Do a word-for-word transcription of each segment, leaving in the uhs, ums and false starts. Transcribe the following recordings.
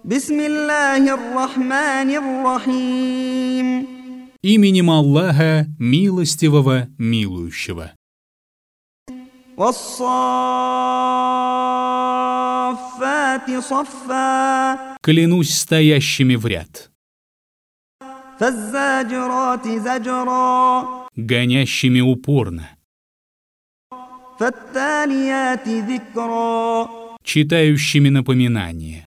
Бисмиллахир-рахманир-рахим. Именем Аллаха, милостивого, милующего. Вассаффати саффа. Клянусь стоящими в ряд, Фаззаджирати заджра. гонящими упорно, Фатталияти зикра. читающими напоминания.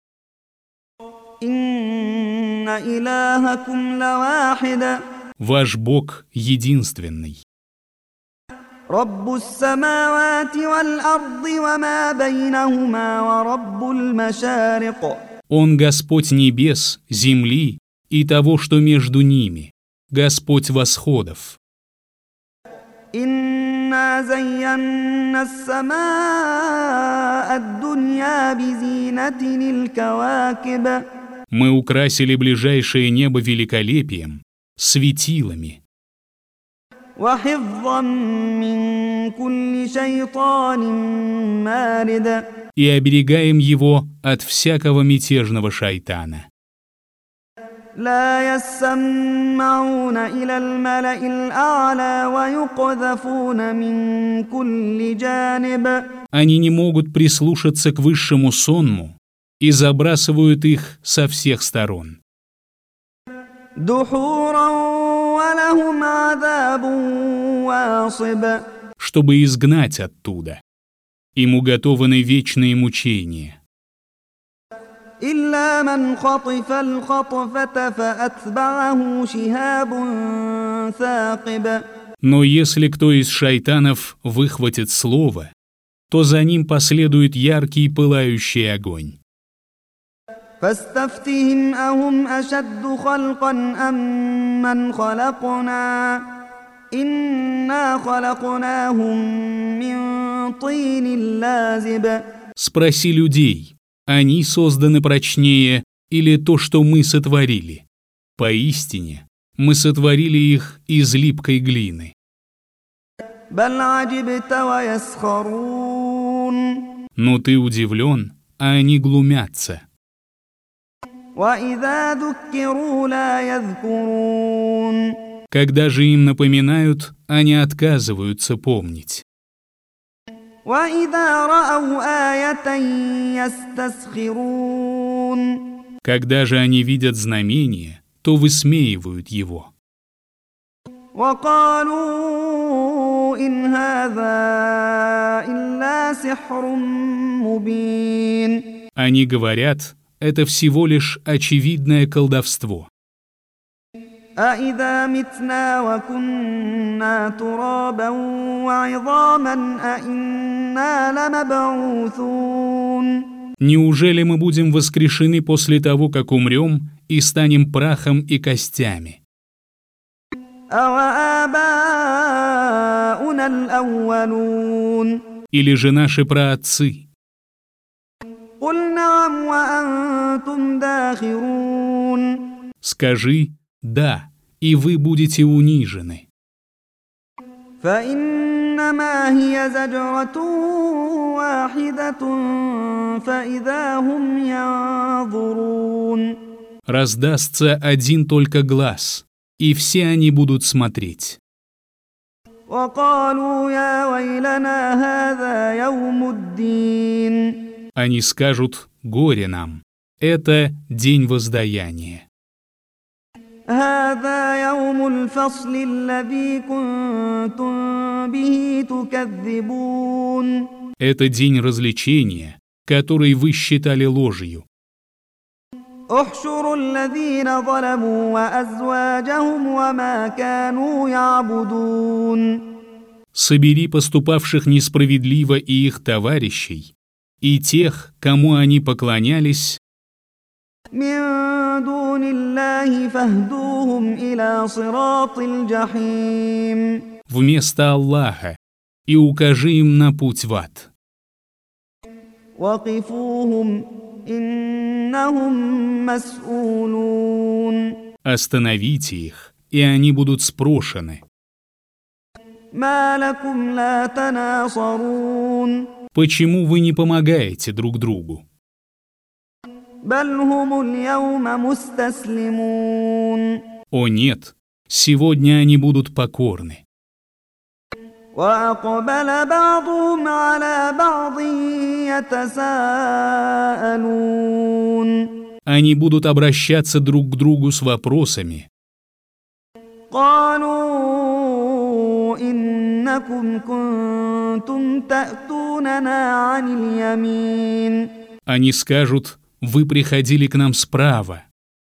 Инна илахакум лавахида. Ваш Бог единственный. Раббус самавати вал арди ва ма байнахума ва раббул машарик. Он Господь небес, земли и того, что между ними, Господь восходов. Инна зайянна ас-самаа ад-дунья бизинатин аль-кавакиб. Мы украсили ближайшее небо великолепием, светилами, Ва хифзан мин кулли шайтанин марид. и оберегаем его от всякого мятежного шайтана. لا يسمعون إلى الملأ الأعلى ويقذفون من كل جانب. Они не могут прислушаться к высшему сонму и забрасывают их со всех сторон. دحورا ولهم عذاب واصب. Чтобы изгнать оттуда. Им уготованы вечные мучения. إلا من خطف الخطفة فأتبعه شهاب ثاقب. Но если кто из шайтанов выхватит слово, то за ним последует яркий пылающий огонь. فاستفتهم أهم أشد خلقا أم من خلقنا إنا خلقناهم من طين لازب. Спроси людей, они созданы прочнее или то, что мы сотворили? Поистине, мы сотворили их из липкой глины. بل عجبت ويسخرون. Но ты удивлен, а они глумятся. وإذا ذكروا لا يذكرون. Когда же им напоминают, они отказываются помнить. وإذا رأوا آية يستسخرون. Когда же они видят знамение, то высмеивают его. وقالوا إن هذا إلا سحر مبين. Они говорят, это всего лишь очевидное колдовство. أإذا متنا وكنا ترابا وعظاما أإنا لمبعوثون. Неужели мы будем воскрешены после того, как умрем, и станем прахом и костями? أوآباؤنا الأولون. Или же наши праотцы? قل نعم وأنتم داخرون. Скажи «да», и вы будете унижены. فإنما هي زجرة واحدة فإذا هم ينظرون. Раздастся один только глаз, и все они будут смотреть. وقالوا يا ويلنا هذا يوم الدين. Они скажут «горе нам». Это день воздаяния. هذا يوم الفصل الذي كنتم به تكذبون. Это день развлечения, который вы считали ложью. احشروا الذين ظلموا وأزواجهم وما كانوا يعبدون. Собери поступавших несправедливо и их товарищей, и тех, кому они поклонялись, من دون الله فاهدوهم إلى صراط الجحيم. вместо Аллаха, и укажи им на путь в ад. وقفوهم إنهم مسؤولون. Остановите их, и они будут спрошены. ما لكم لا تناصرون. Почему вы не помогаете друг другу? بل هم اليوم مستسلمون. О нет, сегодня они будут покорны. وأقبل بعضهم على بعض يتساءلون. Они будут обращаться друг к другу с вопросами. قالوا إنكم كنتم تأتوننا عن اليمين. Они скажут: вы приходили к нам справа.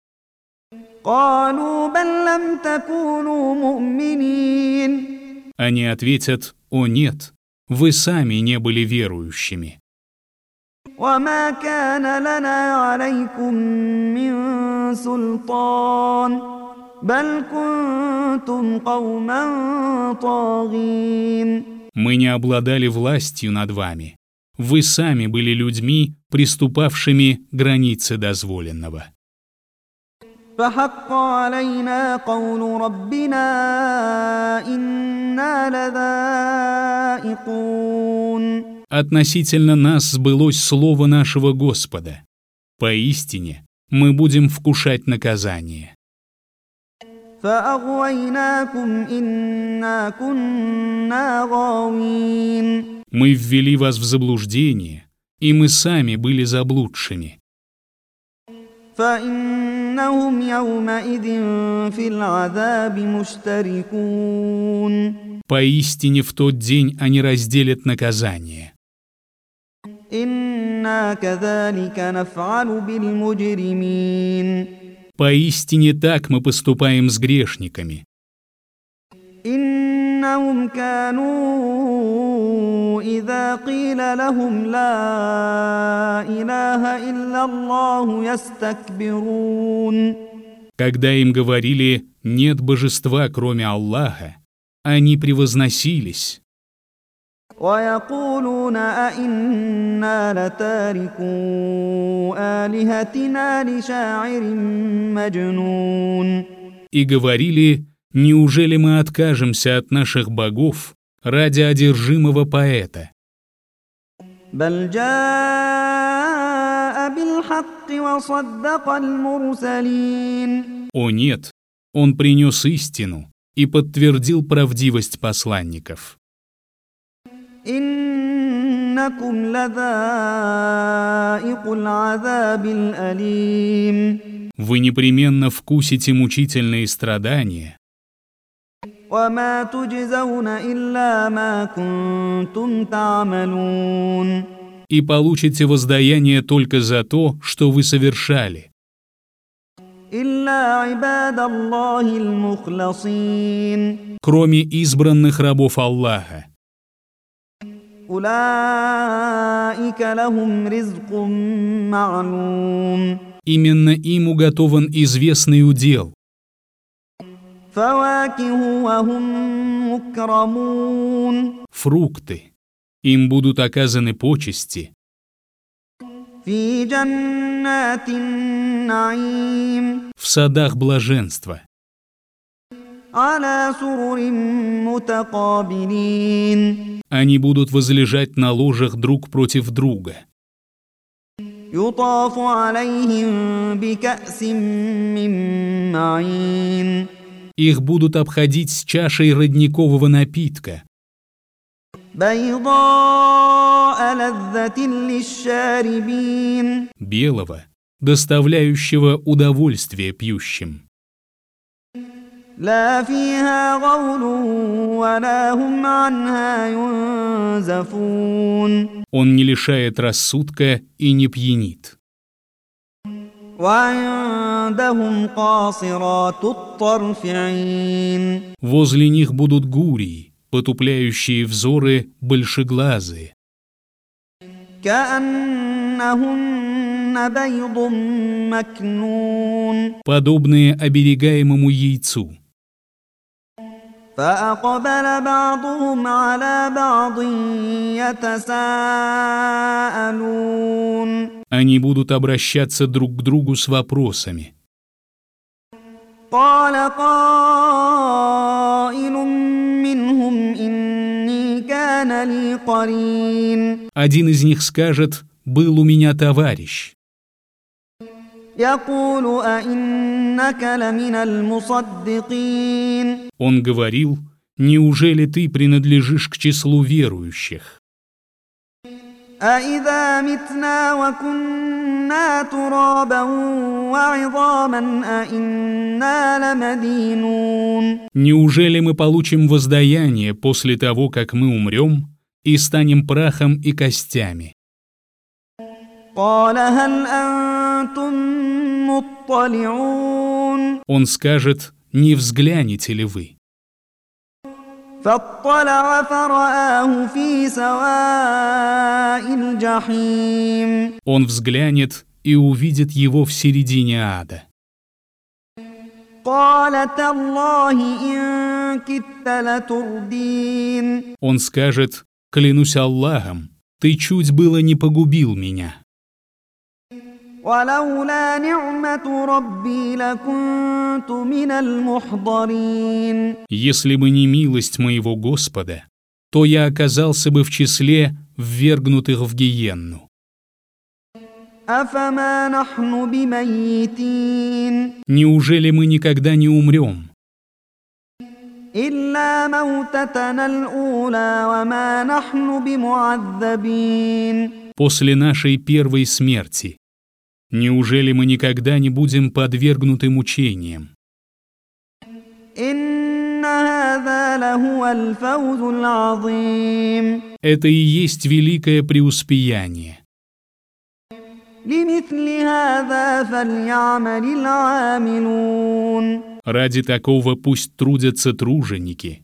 قالوا بل لم تكونوا مؤمنين. Они ответят: о нет, вы сами не были верующими. وما كان لنا عليكم من سلطان بل كنتم قوما طاغين. Мы не обладали властью над вами. Вы сами были людьми, приступавшими границы дозволенного. فحق علينا قول ربنا إنا لذائقون. Относительно нас сбылось слово нашего Господа. Поистине, мы будем вкушать наказание. فأغويناكم إنا كنا غاوين. Мы ввели вас в заблуждение, и мы сами были заблудшими. فإنهم يومئذ في العذاب مشتركون. Поистине в тот день они разделят наказание. إنا كذلك نفعل بالمجرمين. Поистине так мы поступаем с грешниками. إنهم كانوا إذا قيل لهم لا إله إلا الله يستكبرون. Когда им говорили: нет божества, кроме Аллаха, они превозносились. ويقولون أئنا لتاركو آلهتنا لشاعر مجنون. И говорили: неужели мы откажемся от наших богов ради одержимого поэта? بل جاء بالحق وصدق المرسلين. О нет, он принес истину и подтвердил правдивость посланников. إنكم لذائق العذاب الأليم. Вы непременно вкусите мучительные страдания. وما تجزون إلا ما كنتم تعملون. И получите воздаяние только за то, что вы совершали. إلا عباد الله المخلصين. Кроме избранных рабов Аллаха. أولئك لهم رزق معلوم. Именно им уготован известный удел. فواكه وهم مكرمون. Фрукты. Им будут оказаны почести. في جنات النعيم. В садах блаженства. على سرر متقابلين. Они будут возлежать на ложах друг против друга. يطاف عليهم بكأس من معين. Их будут обходить с чашей родникового напитка. بيضاء لذة للشاربين. Белого, доставляющего удовольствие пьющим. لا فيها غول ولا هم عنها ينزفون. Он не лишает рассудка и не пьянит. وعندهم قاصرات الطرف عين. Возле них будут гурии, потупляющие взоры большеглазые. كأنهن بيض مكنون. Подобные оберегаемому яйцу. فأقبل بعضهم على بعض يتساءلون. Они будут обращаться друг к другу с вопросами. قال قائل منهم إني كان لي قرين. Один из них скажет: был у меня товарищ. يقول أئنك لمن المصدقين. Он говорил: «Неужели ты принадлежишь к числу верующих?» أإذا متنا وكنا ترابا وعظاما أإنا لمدينون. Неужели мы получим воздаяние после того, как мы умрем и станем прахом и костями? قال هل أنتم مطلعون. Он скажет: «Не взглянете ли вы?» فاطلع فرآه في سواء الجحيم. Он взглянет и увидит его в середине ада. قال تالله إن كدت لتردين. Он скажет: «Клянусь Аллахом, ты чуть было не погубил меня. ولولا نعمة ربي لكنت من المحضرين. Если бы не милость моего Господа, то я оказался бы в числе ввергнутых в гиенну». أفما نحن بميتين. Неужели мы никогда не умрем? إلا موتتنا الأولى وما نحن بمعذبين. После нашей первой смерти. Неужели мы никогда не будем подвергнуты мучениям? إن هذا لهو الفوز العظيم. Это и есть великое преуспеяние. لمثل هذا فليعمل العاملون. Ради такого пусть трудятся труженики.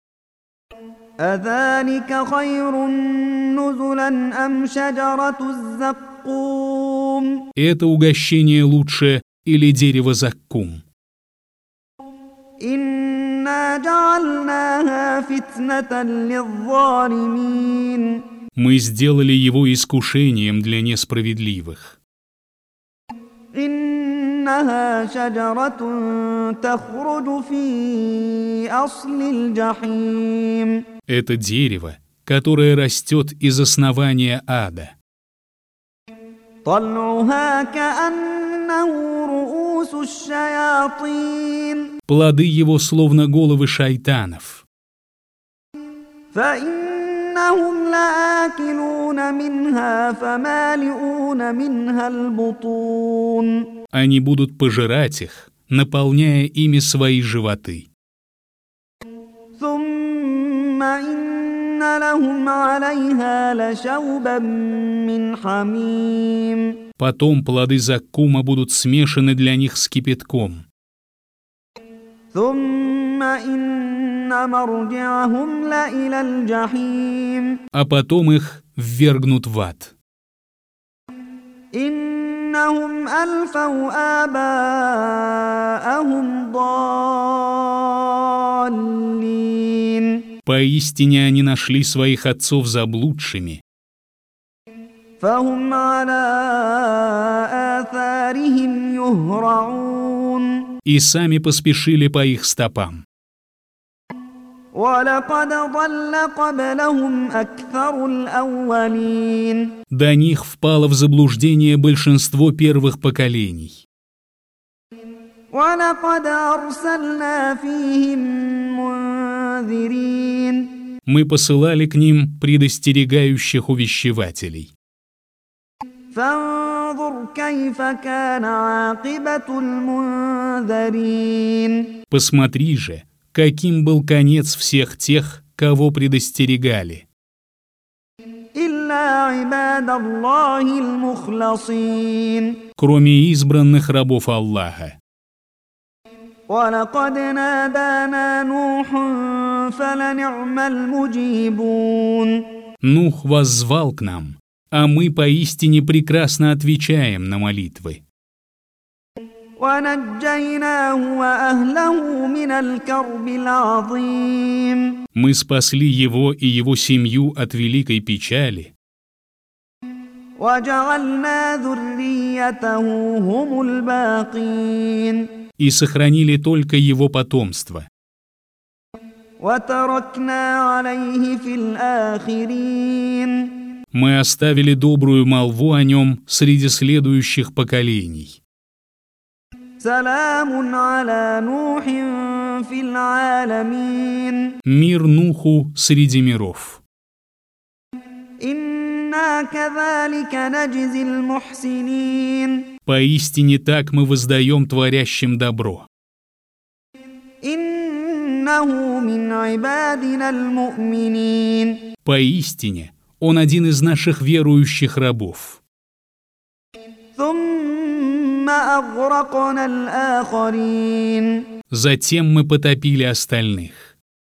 أذلك خير نزلا أم شجرة الزقوم. Это угощение лучше или дерево заккум? إنا جعلناها فتنة للظالمين. Мы сделали его искушением для несправедливых. إنها شجرة تخرج في أصل الجحيم. Это дерево, которое растет из основания ада. طلعها كأنه رؤوس الشياطين. Плоды его словно головы шайтанов. فإنهم لآكلون منها فمالئون منها البطون. Они будут пожирать их, наполняя ими свои животы. ثم إن لهم عليها لشوبا من حميم. Потом плоды заккума будут смешаны для них с кипятком. ثم إن مرجعهم لإلى الجحيم. А потом их ввергнут в ад. إنهم ألفوا آباءهم ضالين. Поистине они нашли своих отцов заблудшими, فهم على آثارهم يهرعون. и сами поспешили по их стопам. ولقد ضل قبلهم أكثر الأولين. До них впало в заблуждение большинство первых поколений. ولقد أرسلنا فيهم منذرين. Мы посылали к ним предостерегающих увещевателей. فانظر كيف كان عاقبة المنذرين. Посмотри же, каким был конец всех тех, кого предостерегали. إلا عباد الله المخلصين. Кроме избранных рабов Аллаха. ولقد نادانا نوح فلنعم المجيبون. Нух воззвал к нам, а мы поистине прекрасно отвечаем на молитвы. ونجيناه وأهله من الكرب العظيم. Мы спасли его и его семью от великой печали وجعلنا ذريته هم الباقين. и сохранили только его потомство. وتركنا عليه في الآخرين. Мы оставили добрую молву о нем среди следующих поколений. سلام على نوح في العالمين Мир Нуху среди миров. إنا كذلك نجزي المحسنين Поистине так мы воздаем творящим добро. إنه من عبادنا المؤمنين Поистине он один из наших верующих рабов. ثم أغرقنا الآخرين Затем мы потопили остальных.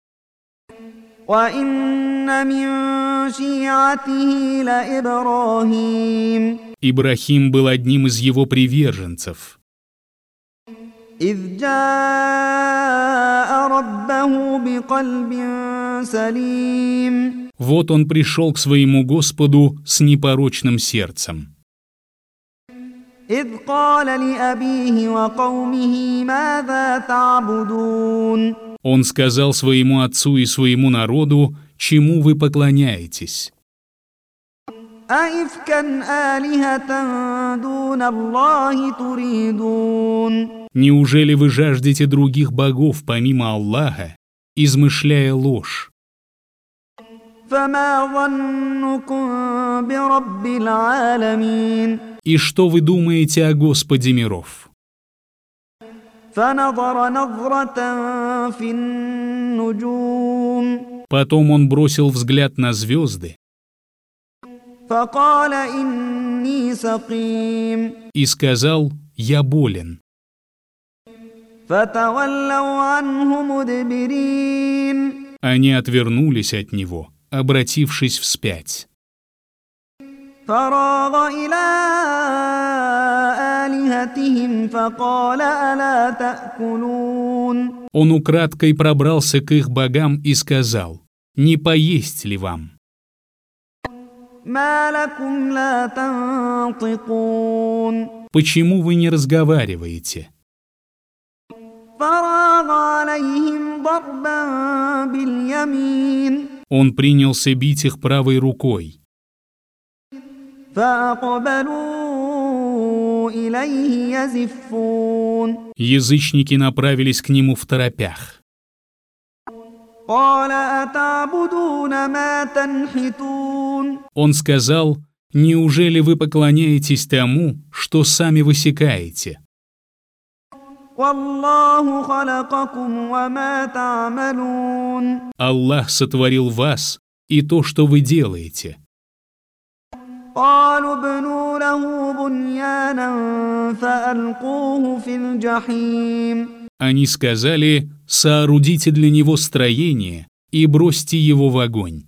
وإن من شيعته لإبراهيم Ибрахим был одним из его приверженцев. إذ جاء ربه بقلب سليم Вот он пришел к своему Господу с непорочным сердцем. إذ قال لأبيه وقومه ماذا تعبدون Он сказал своему отцу и своему народу, чему вы поклоняетесь. أئفكا آلهة دون الله تريدون Неужели вы жаждете других богов помимо Аллаха, измышляя ложь? فما ظنكم برب العالمين И что вы думаете о Господе миров? فنظر نظرة في النجوم Потом он бросил взгляд на звезды فقال إني سقيم и сказал: «Я болен». فتولوا عنه مدبرين Они отвернулись от него, обратившись вспять. فراغ إلى آلهتهم فقال ألا تأكلون Он украдкой пробрался к их богам и сказал: «Не поесть ли вам? ما لكم لا تنطقون Почему вы не разговариваете?» فراغ عليهم ضربا باليمين Он принялся бить их правой рукой. فأقبلوا إليه يزفون Язычники направились к нему второпях. قال أتعبدون ما تنحتون Он сказал: «Неужели вы поклоняетесь тому, что сами высекаете? والله خلقكم وما تعملون Аллах сотворил вас и то, что вы делаете». قالوا ابنوا له بنيانا فألقوه في الجحيم Они сказали: «Соорудите для него строение и бросьте его в огонь».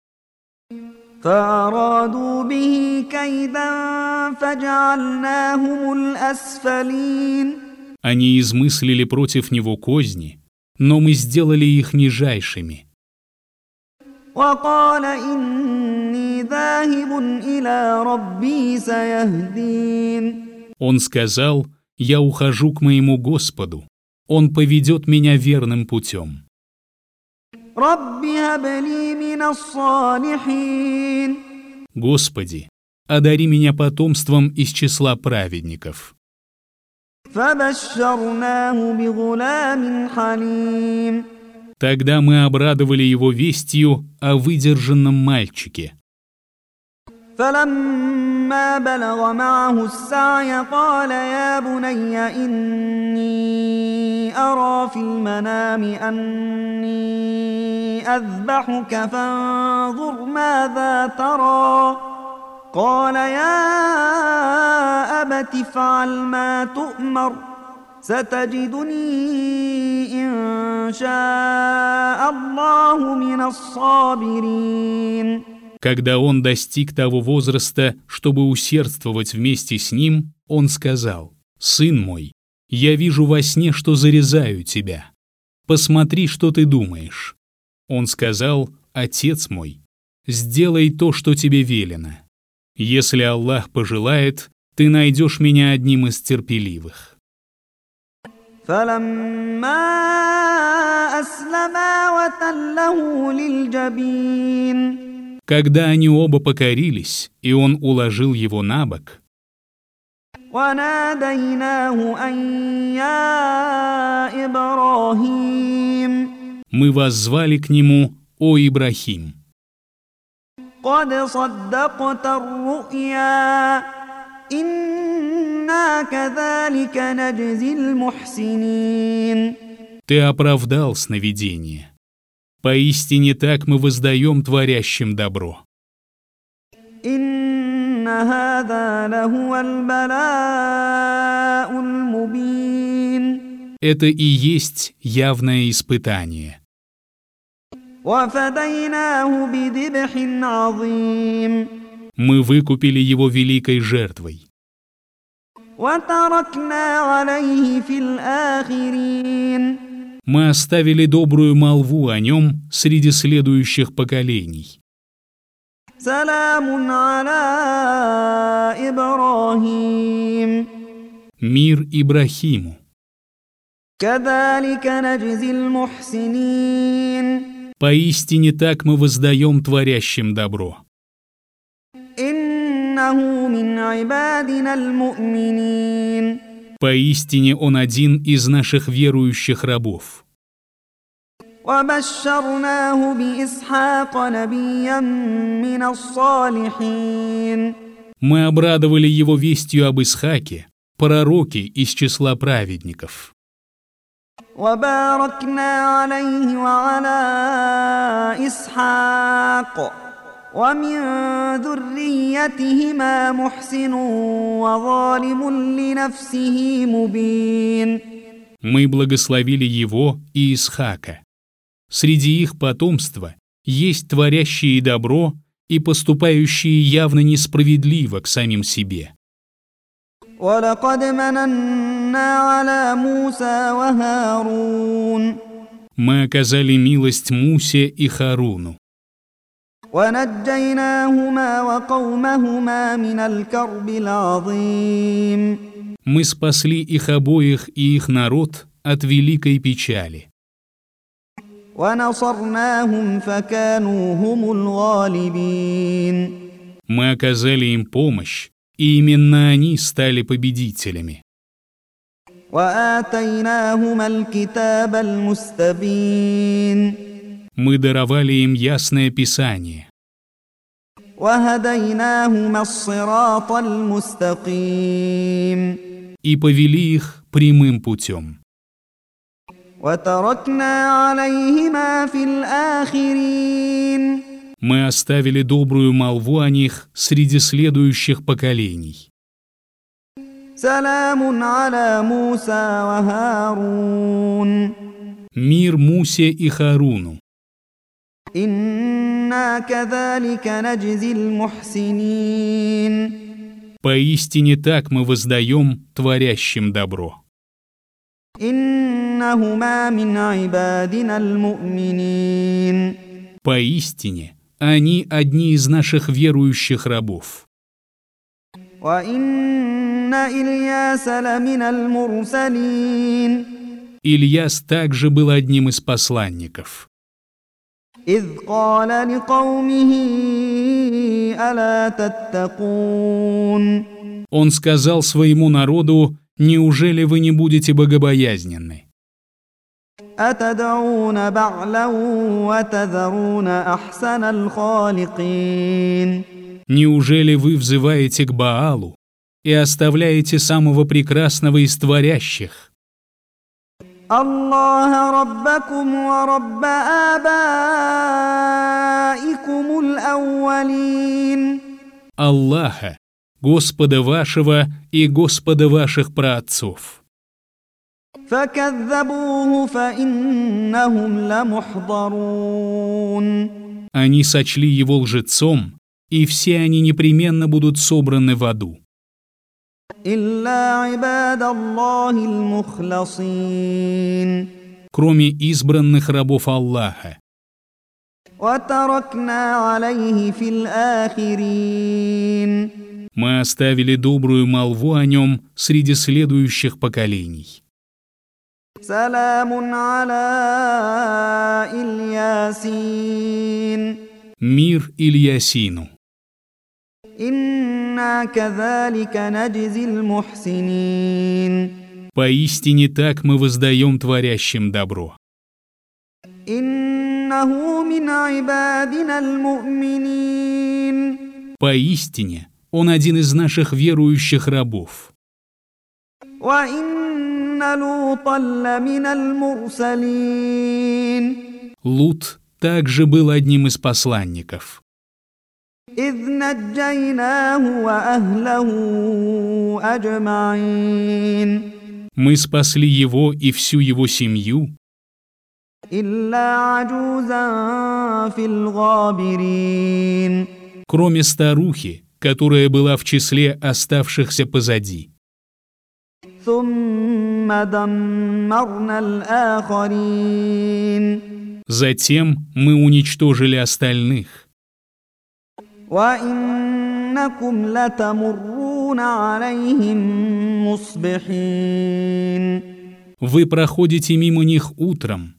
فأرادوا به كيدا فجعلناهم الأسفلين Они измыслили против него козни, но мы сделали их нижайшими. وقال إني ذاهب إلى ربي سيهدين Он сказал: «Я ухожу к моему Господу, Он поведет меня верным путем». رب هب لي من الصالحين Господи, одари меня потомством из числа праведников. فبشرناه بغلام حليم Тогда мы обрадовали его вестью о выдержанном мальчике. فلما بلغ معه السعي قال يا بني إني أرى في المنام أني أذبحك فانظر ماذا ترى قال يا أبت افعل ما تؤمر ستجدني إن شاء الله من الصابرين Когда он достиг того возраста, чтобы усердствовать вместе с ним, он сказал: «Сын мой, я вижу во сне, что зарезаю тебя. Посмотри, что ты думаешь». Он сказал: «Отец мой, сделай то, что тебе велено. Если Аллах пожелает, ты найдешь меня одним из терпеливых». فلما أسلما وتله للجبين Когда они оба покорились, и он уложил его на бок, وناديناه أن يا إبراهيم Мы воззвали к нему: «О Ибрахим, قد صدقت الرؤيا إنا كذلك نجزي المحسنين». ты оправдал сновидение. Поистине так мы воздаем творящим добро. إن هذا لهو البلاء المبين. Это и есть явное испытание. وفديناه بذبح عظيم. Мы выкупили его великой жертвой. وتركنا عليه في الآخرين. Мы оставили добрую молву о нем среди следующих поколений. سلام على إبراهيم. Мир Ибрахиму. كذلك نجزي المحسنين. Поистине так мы воздаем творящим добро. إنه من عبادنا المؤمنين. Поистине он один из наших верующих рабов. وبشرناه بإسحاق نبيا من الصالحين. Мы обрадовали его вестью об Исхаке, пророке из числа праведников. وباركنا عليه وعلى إسحاق ومن ذريتهما محسن وظالم لنفسه مبين. Мы благословили его и Исхака. Среди их потомства есть творящие добро и поступающие явно несправедливо к самим себе. ولقد مننا على موسى وهارون. Мы оказали милость Мусе и Харуну. ونجيناهما وقومهما من الكرب العظيم. Мы спасли их обоих и их народ от великой печали. ونصرناهم فكانوا هم الغالبين. Мы оказали им помощь, и именно они стали победителями. وآتيناهما الكتاب المستبين. Мы даровали им ясное Писание. وهديناهما الصراط المستقيم. И повели их прямым путем. وتركنا عليهما في الآخرين. Мы оставили добрую молву о них среди следующих поколений. سلام على موسى وهارون. Мир Мусе и Харуну. إنا كذلك نجزي المحسنين. Поистине так мы воздаем творящим добро. إنهما من عبادنا المؤمنين. Поистине они одни из наших верующих рабов. وإن إلياس لمن المرسلين. Ильяс также был одним из посланников. إذ قال لقومه ألا تتقون. Он сказал своему народу: «Неужели вы не будете богобоязненны? أتدعون بعلا وتذرون أحسن الخالقين. Неужели вы взываете к Баалу и оставляете самого прекрасного из творящих? الله ربكم ورب آبائكم الأولين. Аллаха, Господа вашего и Господа ваших праотцов». فكذبوه فإنهم لمحضرون. Они сочли его лжецом, и все они непременно будут собраны в аду. إلا عباد الله المخلصين. Кроме избранных рабов Аллаха. وتركنا عليه في الآخرين. Мы оставили добрую молву о нем среди следующих поколений. سلام على الياسين. Мир Ильясину. إنا كذلك نجزي المحسنين Поистине так мы воздаем творящим добро. إنه من عبادنا المؤمنين Поистине он один из наших верующих рабов. وإن لوطا لمن المرسلين Лут также был одним из посланников. إذ نجيناه وأهله أجمعين Мы спасли его и всю его семью, إلا عجوزا في الغابرين кроме старухи, которая была в числе оставшихся позади. ثم دمرنا الآخرين Затем мы уничтожили остальных. وإنكم لتمرون عليهم مصبحين Вы проходите мимо них утром,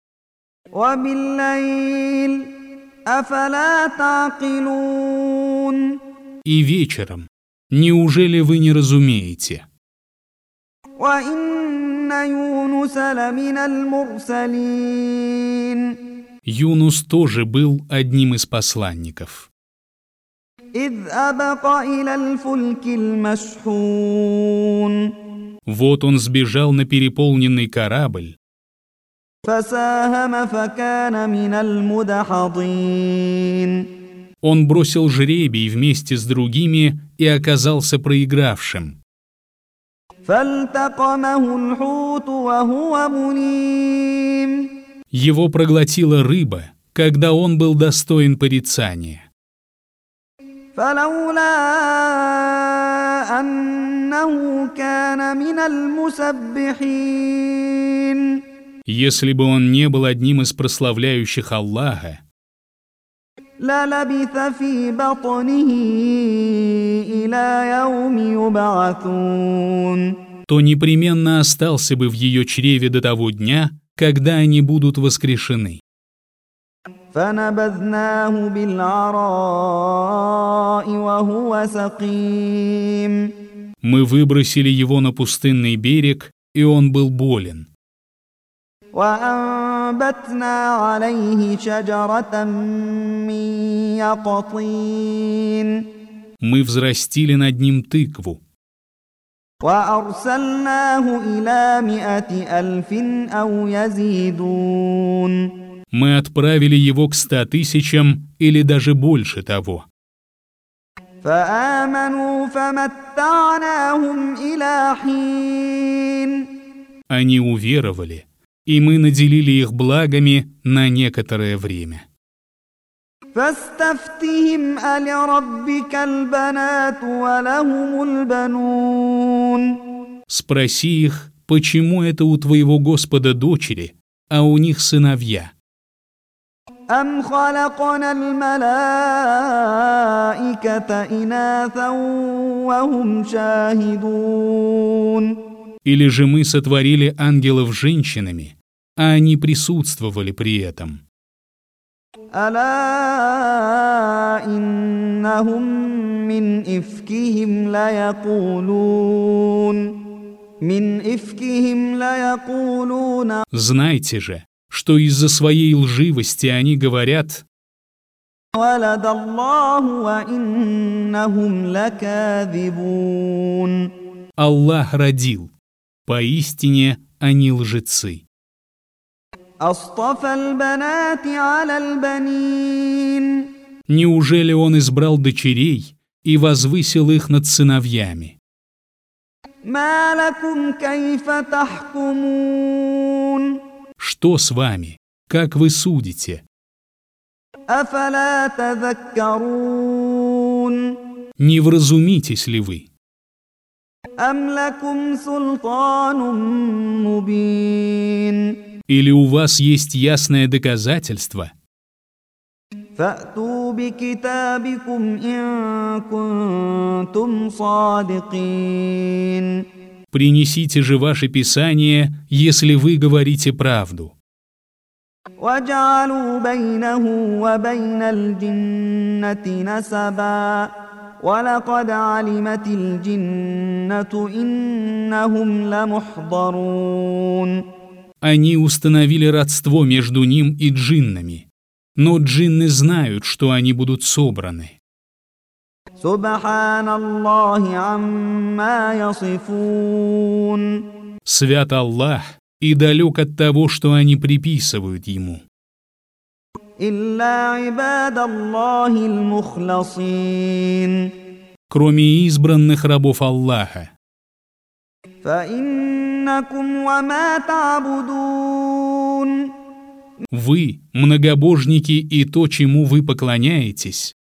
وبالليل أفلا تعقلون и вечером. Неужели вы не разумеете? وإن يونس لمن المرسلين Юнус тоже был одним из посланников. إذ أبق إلى الفلك المشحون Вот он сбежал на переполненный корабль, فساهم فكان من المدحضين он бросил жребий вместе с другими и оказался проигравшим. فالتقمه الحوت وهو مليم Его проглотила рыба, когда он был достоин порицания. فلولا أنه كان من المسبحين Если бы он не был одним из прославляющих Аллаха, للبث في بطنه إلى يوم يبعثون то непременно остался бы в ее чреве до того дня, когда они будут воскрешены. فنبذناه بالعراء وهو سقيم Мы выбросили его на пустынный берег, и он был болен. وأنبتنا عليه شجرة من يقطين Мы взрастили над ним тыкву, وأرسلناه إلى مئة ألف أو يزيدون мы отправили его к ста тысячам или даже больше того. فآمنوا فمتعناهم إلى حين Они уверовали, и мы наделили их благами на некоторое время. فاستفتهم ألربك البنات ولهم البنون Спроси их, почему это у твоего Господа дочери, а у них сыновья? أم خلقنا الملائكة إناثا وهم شاهدون Или же мы сотворили ангелов женщинами, а они присутствовали при этом? ألا إنهم من إفكهم ليقولون من إفكهم ليقولون Знайте же, что из-за своей лживости они говорят: ولد الله وإنهم لكاذبون Аллах родил. Поистине они лжецы. أصطفى البنات على البنين Неужели он избрал дочерей и возвысил их над сыновьями? ما لكم كيف تحكمون Что с вами? Как вы судите? أفلا تذكرون Не вразумитесь ли вы? أم لكم سلطان مبين Или у вас есть ясное доказательство? فأتوا بكتابكم إن كنتم صادقين Принесите же ваше писание, если вы говорите правду. وجعلوا بينه وبين الجنة نسبا ولقد علمت الجنة إنهم لمحضرون. Они установили родство между ним и джиннами, но джинны знают, что они будут собраны. سبحان الله عما يصفون. Свят Аллах и далек от того, что они приписывают ему. إلا عباد الله المخلصين. Кроме избранных рабов Аллаха. فإنكم وما تعبدون. Вы, многобожники, и то, чему вы поклоняетесь,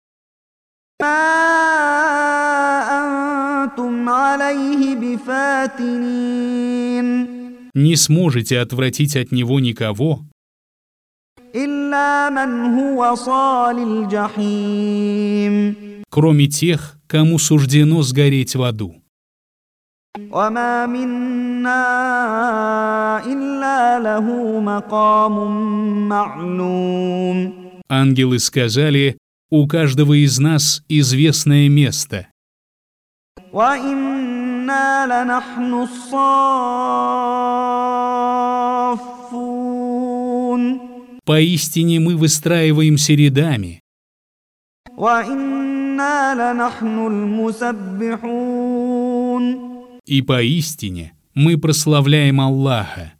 أنتم عليه بفاتنين. не сможете отвратить от него никого, إلا من هو صال الجحيم. кроме тех, кому суждено сгореть в аду. وما منا إلا له مقام معلوم. Ангелы сказали: у каждого из нас известное место. وإنا لنحن الصافون. Поистине мы выстраиваемся рядами. وإنا لنحن المسبحون. И поистине мы прославляем Аллаха.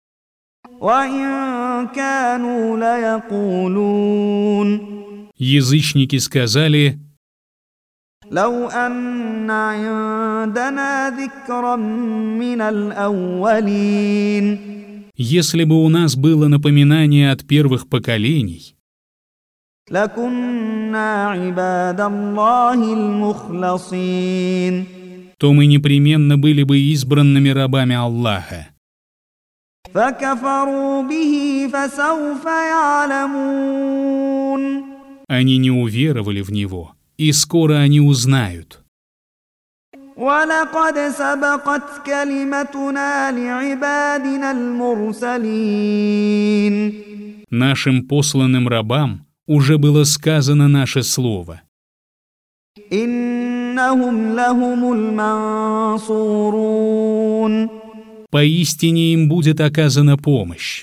وإن كانوا ليقولون. Язычники сказали: لو أن عندنا ذكرا من الأولين. если бы у нас было напоминание от первых поколений, لكنا عباد الله المخلصين. то мы непременно были бы избранными рабами Аллаха. فكفروا به فسوف يعلمون. Они не уверовали в него, и скоро они узнают. ولقد سبقت كلمتنا لعبادنا المرسلين. Нашим посланным рабам уже было сказано наше слово. إنهم لهم المنصورون. Поистине им будет оказана помощь.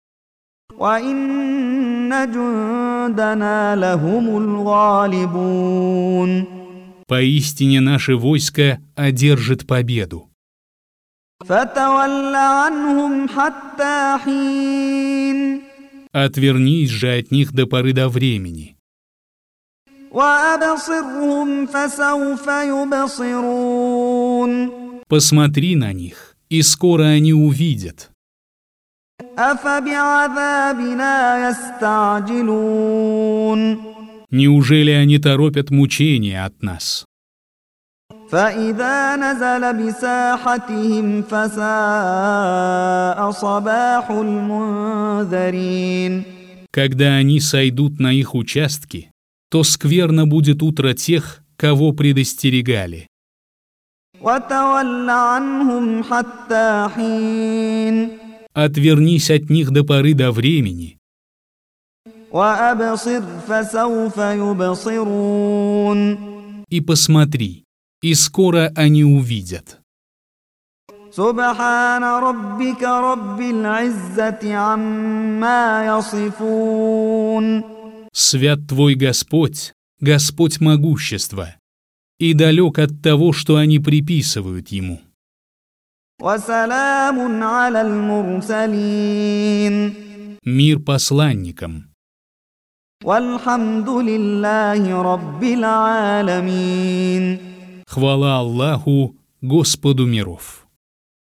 وإن جندنا لهم الغالبون. Поистине наше войско одержит победу. فتول عنهم حتى حين. Отвернись же от них до поры до времени. وأبصرهم فسوف يبصرون. Посмотри на них, и скоро они увидят. أفبعذابنا يستعجلون. Неужели они торопят мучения от нас? فإذا نزل بساحتهم فساء صباح المنذرين. Когда они сойдут на их участки, то скверно будет утро тех, кого предостерегали. وتول عنهم حتى حين. Отвернись от них до поры до времени. وأبصر فسوف يبصرون. И посмотри, и скоро они увидят. سبحان ربك رب العزة عما يصفون. Свят твой Господь, Господь могущества, и далек от того, что они приписывают Ему. وسلام على المرسلين. Мир посланникам. والحمد لله رب العالمين. Хвала Аллаху, Господу миров.